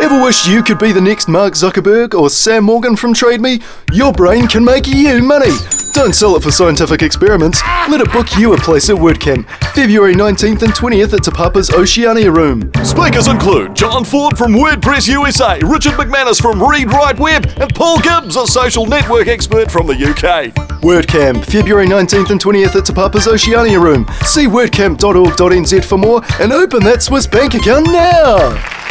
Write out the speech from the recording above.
Ever wished you could be the next Mark Zuckerberg or Sam Morgan from TradeMe? Your brain can make you money. Don't sell it for scientific experiments. Let it book you a place at WordCamp, February 19th and 20th at Te Papa's Oceania Room. Speakers include John Ford from WordPress USA, Richard McManus from Read Write Web, and Paul Gibbs, a social network expert from the UK. WordCamp, February 19th and 20th at Te Papa's Oceania Room. See wordcamp.org.nz for more and open that Swiss bank account now.